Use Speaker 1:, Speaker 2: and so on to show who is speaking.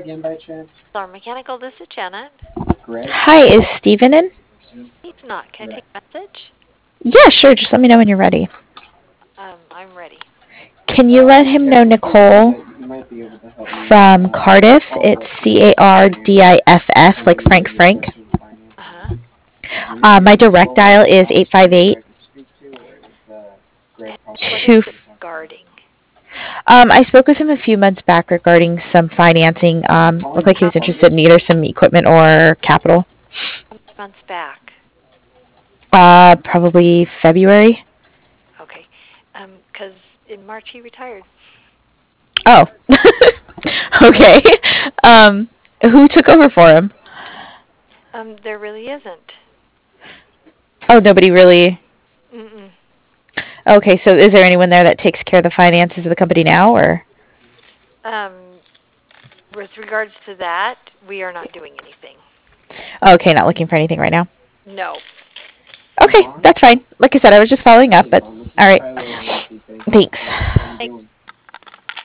Speaker 1: Star Mechanical, this is Janet.
Speaker 2: Hi, is Steven in?
Speaker 1: He's not. Can I take a message?
Speaker 2: Yeah, sure. Just let me know when you're ready.
Speaker 1: I'm ready.
Speaker 2: Can you let him know Nicole from Cardiff? It's Cardiff, like Frank.
Speaker 1: Uh-huh.
Speaker 2: My direct dial is 858
Speaker 1: And what is
Speaker 2: 2.
Speaker 1: it regarding?
Speaker 2: I spoke with him a few months back regarding some financing. Looked like he
Speaker 1: How
Speaker 2: was interested in either some equipment or capital.
Speaker 1: many months back?
Speaker 2: Probably February.
Speaker 1: Okay. 'Cause in March he retired.
Speaker 2: Oh, okay. Um, who took over for him?
Speaker 1: There really isn't.
Speaker 2: Oh, nobody really.
Speaker 1: Mm-mm.
Speaker 2: Okay, so is there anyone there that takes care of the finances of the company now, or?
Speaker 1: Um, with regards to that, we are not doing anything.
Speaker 2: Okay, not looking for anything right now.
Speaker 1: No.
Speaker 2: Okay, that's fine. Like I said, I was just following up, but all right. Thanks.
Speaker 1: Thanks.